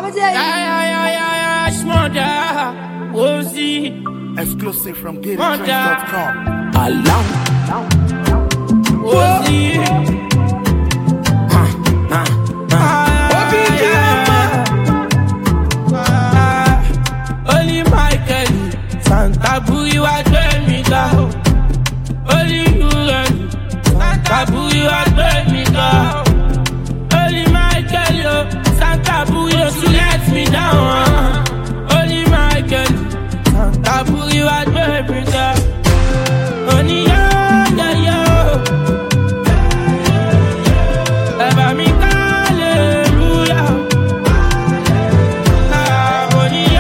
Yeah, Smother. Woozy. Exclusive from GameTrends.com. Along. Woozy. Only Michael. Santa Booey was doing me down. Only you and Santa Booey was doing me down. Only Michael, yo. Santa Booey, you let me down. Only Michael. Santa Booey was doing me down. Only yo. Ever me hallelujah. Only yo.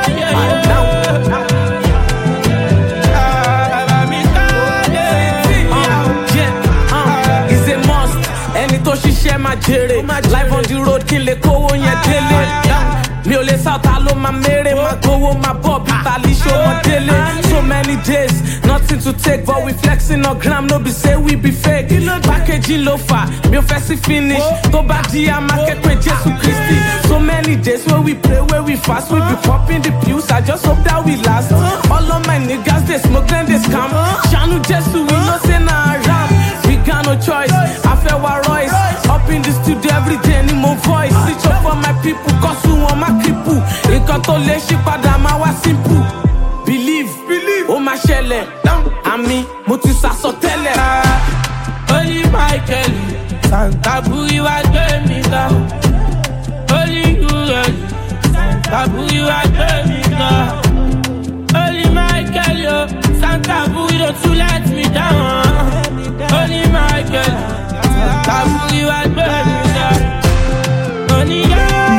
Share my jere, live on the road, kill the kowo yen dele. Mi o le sauta lo ma mere, ma kowo ma bob, Italy show ma dele. So many days, nothing to take, but we flexing on gram, no be say we be fake. Packaging lo fa, mi o fesi finish, to ba di a market with Jesus Christi. So many days where we pray, where we fast, we be popping the pews, I just hope that we last. All of my niggas, they smoke, then they scam. Shanu Jesus, we no say na rap. We got no choice, I feel our Royce. Up in the studio every day, need more voice. Switch up for my people, cause you want my people. Ikato le shipada ma wa simple. Believe, oh my shelle. Ami, mutu sa sotele. Only Michael, Santa Booey was doing me down. Only you, Santa Booey was doing me down. Only Michael, yo, Santa Booey don't you let me down. Only Michael. Santa you are burning down. Only you,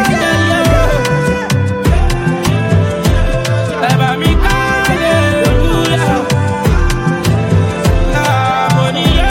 ever me hallelujah. Only you,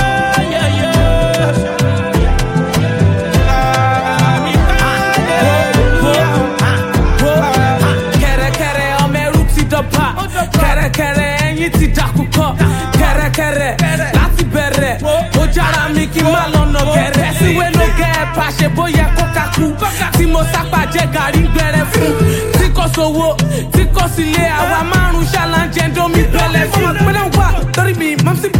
Kere kere ome ruti dopa. Kere kere enyi ti dakuko. Kere kere lati bere. Ojara mi ki malono kere. Siwe no get pashe boye kokaku. Ti mo sapa je gari gbere fun. Ti ko sowo, ti ko sile awa marun challenge ndo mi bele fun. When I walk, tori mi, mam si